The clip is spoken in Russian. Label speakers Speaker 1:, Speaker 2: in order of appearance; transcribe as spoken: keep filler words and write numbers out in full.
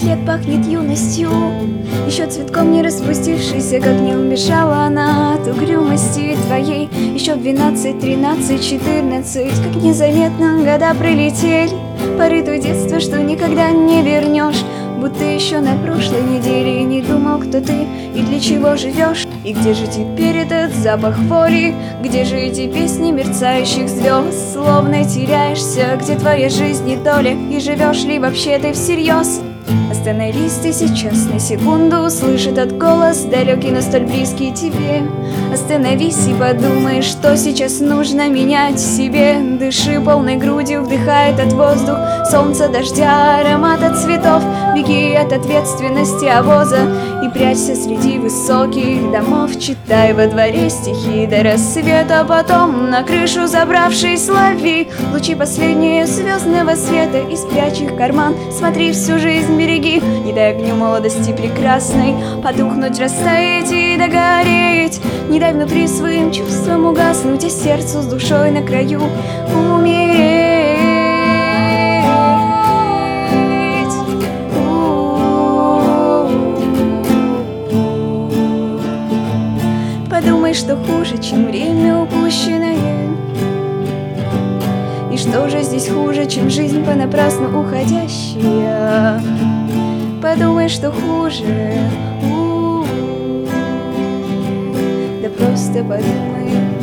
Speaker 1: лет пахнет юностью, еще цветком не распустившийся, как не убежала она от угрюмости твоей. Еще двенадцать, тринадцать, четырнадцать, как незаметно года пролетели, поры той детства, что никогда не вернешь. Будто еще на прошлой неделе не думал, кто ты и для чего живешь. И где же теперь этот запах хвори? Где же эти песни мерцающих звезд? Словно теряешься, где твоя жизнь и доля, и живешь ли вообще ты всерьез? Остановись ты сейчас на секунду, услышь этот голос, далекий, но столь близкий тебе. Остановись и подумай, что сейчас нужно менять в себе. Дыши полной грудью, вдыхай этот воздух, солнца, дождя, аромата цветов. Беги от ответственности обоза и прячься среди высоких домов. Читай во дворе стихи до рассвета, потом на крышу забравшись лови лучи последние звездного света и спрячь их в карман. Смотри, всю жизнь береги, не дай огню молодости прекрасной потухнуть, растаять и догореть. Не дай внутри своим чувствам угаснуть, а сердцу с душой на краю умереть. Подумай, что хуже, чем время упущенное, и что же здесь хуже, чем жизнь понапрасну уходящая. Подумай, что хуже, у-у-у. Да просто подумай.